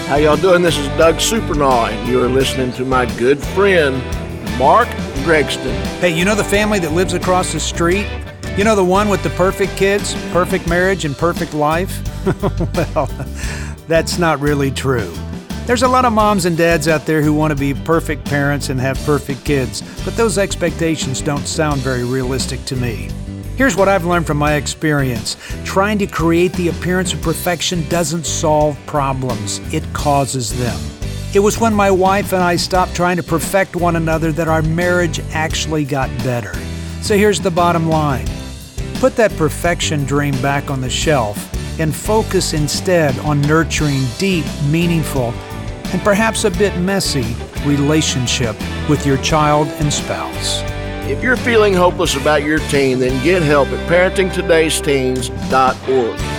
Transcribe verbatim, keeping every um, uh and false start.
How y'all doing? This is Doug Supernaw, and you're listening to my good friend, Mark Gregston. Hey, you know the family that lives across the street? You know the one with the perfect kids, perfect marriage, and perfect life? Well, that's not really true. There's a lot of moms and dads out there who want to be perfect parents and have perfect kids, but those expectations don't sound very realistic to me. Here's what I've learned from my experience. Trying to create the appearance of perfection doesn't solve problems, it causes them. It was when my wife and I stopped trying to perfect one another that our marriage actually got better. So here's the bottom line. Put that perfection dream back on the shelf and focus instead on nurturing deep, meaningful, and perhaps a bit messy relationship with your child and spouse. If you're feeling hopeless about your teen, then get help at parenting todays teens dot org.